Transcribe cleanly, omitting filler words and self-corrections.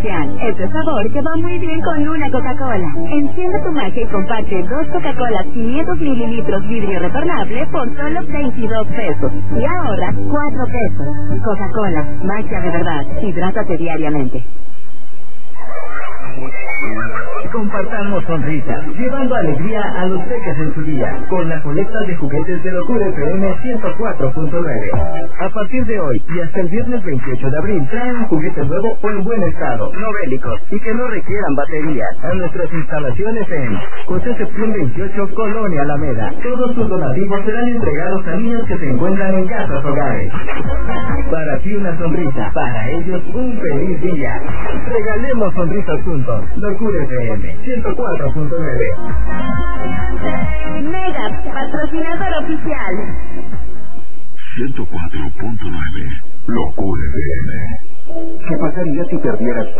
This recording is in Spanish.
especial. Este sabor que va muy bien con una Coca-Cola. Enciende tu magia y comparte 2 Coca-Colas 500 mililitros vidrio retornable por solo 22 pesos. Y ahora 4 pesos. Coca-Cola, magia de verdad. Hidrátate diariamente. Compartamos sonrisas, llevando alegría a los peques en su día, con la colecta de juguetes de Locura FM 104.9. A partir de hoy y hasta el viernes 28 de abril, traen un juguete nuevo o en buen estado, no bélicos, y que no requieran baterías, a nuestras instalaciones en José Septién 28, Colonia Alameda. Todos sus donativos serán entregados a niños que se encuentran en casas hogares. Para ti una sonrisa, para ellos un feliz día. Regalemos sonrisas juntos. Locura FM 104.9. Mega, patrocinador oficial. 104.9. Locura FM. ¿Qué pasaría si perdieras